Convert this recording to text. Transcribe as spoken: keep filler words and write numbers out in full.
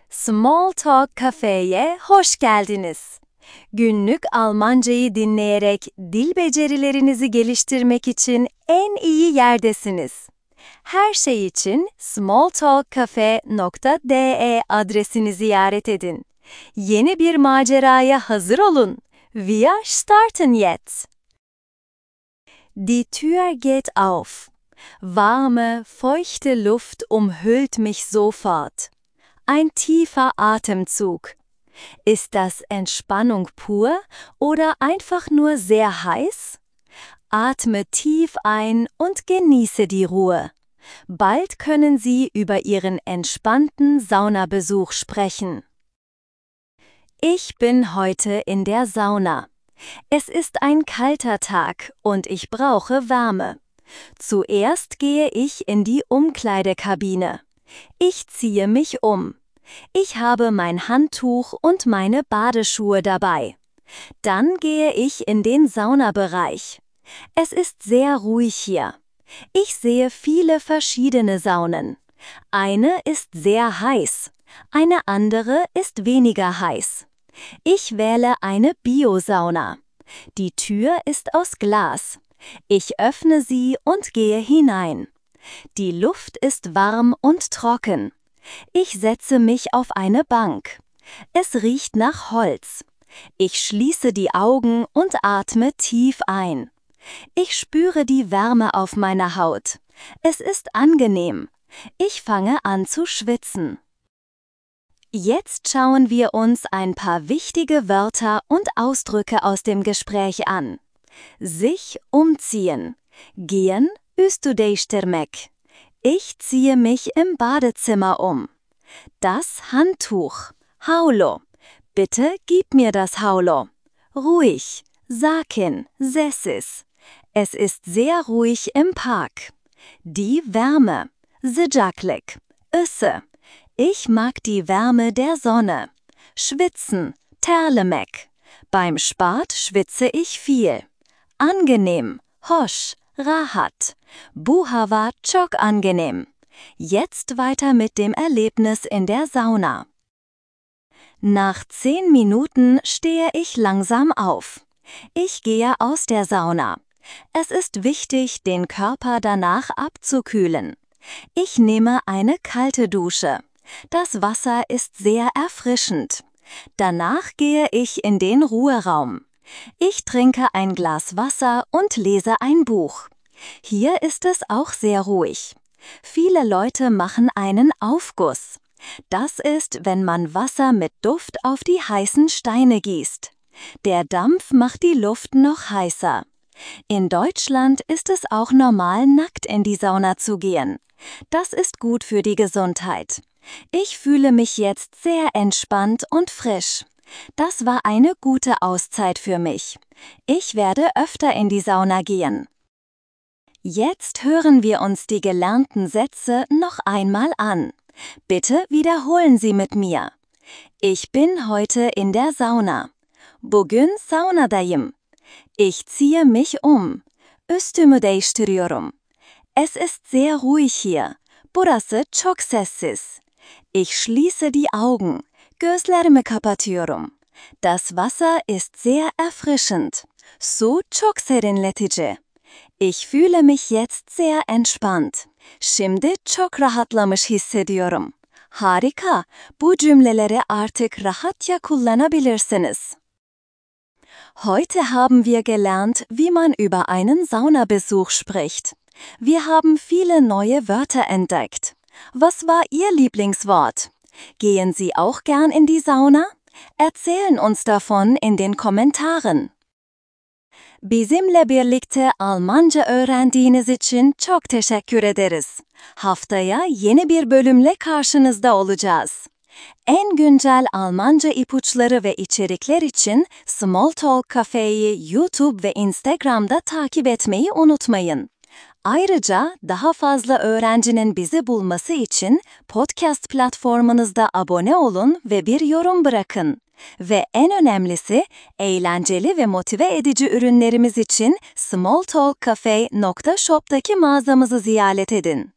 Small Talk Cafe'ye hoş geldiniz. Günlük Almancayı dinleyerek dil becerilerinizi geliştirmek için en iyi yerdesiniz. Her şey için smalltalkcafe nokta de adresini ziyaret edin. Yeni bir maceraya hazır olun. Wir starten jetzt. Die Tür geht auf. Warme, feuchte Luft umhüllt mich sofort. Ein tiefer Atemzug. Ist das Entspannung pur oder einfach nur sehr heiß? Atme tief ein und genieße die Ruhe. Bald können Sie über Ihren entspannten Saunabesuch sprechen. Ich bin heute in der Sauna. Es ist ein kalter Tag und ich brauche Wärme. Zuerst gehe ich in die Umkleidekabine. Ich ziehe mich um. Ich habe mein Handtuch und meine Badeschuhe dabei. Dann gehe ich in den Saunabereich. Es ist sehr ruhig hier. Ich sehe viele verschiedene Saunen. Eine ist sehr heiß, eine andere ist weniger heiß. Ich wähle eine Biosauna. Die Tür ist aus Glas. Ich öffne sie und gehe hinein. Die Luft ist warm und trocken. Ich setze mich auf eine Bank. Es riecht nach Holz. Ich schließe die Augen und atme tief ein. Ich spüre die Wärme auf meiner Haut. Es ist angenehm. Ich fange an zu schwitzen. Jetzt schauen wir uns ein paar wichtige Wörter und Ausdrücke aus dem Gespräch an. Sich umziehen. Gehen, üstü değiştirmek. Ich ziehe mich im Badezimmer um. Das Handtuch. Havlu. Bitte gib mir das Havlu. Ruhig. Sakin. Sessiz. Es ist sehr ruhig im Park. Die Wärme. Sıcaklık. Isı. Ich mag die Wärme der Sonne. Schwitzen. Terlemek. Beim Sport schwitze ich viel. Angenehm. Hoş. Rahat. Bu hava çok angenehm. Jetzt weiter mit dem Erlebnis in der Sauna. Nach zehn Minuten stehe ich langsam auf. Ich gehe aus der Sauna. Es ist wichtig, den Körper danach abzukühlen. Ich nehme eine kalte Dusche. Das Wasser ist sehr erfrischend. Danach gehe ich in den Ruheraum. Ich trinke ein Glas Wasser und lese ein Buch. Hier ist es auch sehr ruhig. Viele Leute machen einen Aufguss. Das ist, wenn man Wasser mit Duft auf die heißen Steine gießt. Der Dampf macht die Luft noch heißer. In Deutschland ist es auch normal, nackt in die Sauna zu gehen. Das ist gut für die Gesundheit. Ich fühle mich jetzt sehr entspannt und frisch. Das war eine gute Auszeit für mich. Ich werde öfter in die Sauna gehen. Jetzt hören wir uns die gelernten Sätze noch einmal an. Bitte wiederholen Sie mit mir. Ich bin heute in der Sauna. Bugün saunadayım. Ich ziehe mich um. Üstümü değiştiriyorum. Es ist sehr ruhig hier. Burası çok sessiz. Ich schließe die Augen. Gözlerimi kapatıyorum. Das Wasser ist sehr erfrischend. Su çok serinletici. Ich fühle mich jetzt sehr entspannt. Şimdi çok rahatlamış hissediyorum. Harika. Bu cümleleri artık rahatça kullanabilirsiniz. Heute haben wir gelernt, wie man über einen Saunabesuch spricht. Wir haben viele neue Wörter entdeckt. Was war Ihr Lieblingswort? Gehen Sie auch gern in die Sauna? Erzählen uns davon in den Kommentaren. Bizimle birlikte Almanca öğrendiğiniz için çok teşekkür ederiz. Haftaya yeni bir bölümle karşınızda olacağız. En güncel Almanca ipuçları ve içerikler için Small Talk Cafe'yi YouTube ve Instagram'da takip etmeyi unutmayın. Ayrıca daha fazla öğrencinin bizi bulması için podcast platformunuzda abone olun ve bir yorum bırakın. Ve en önemlisi, eğlenceli ve motive edici ürünlerimiz için smalltalkcafe nokta shop'taki mağazamızı ziyaret edin.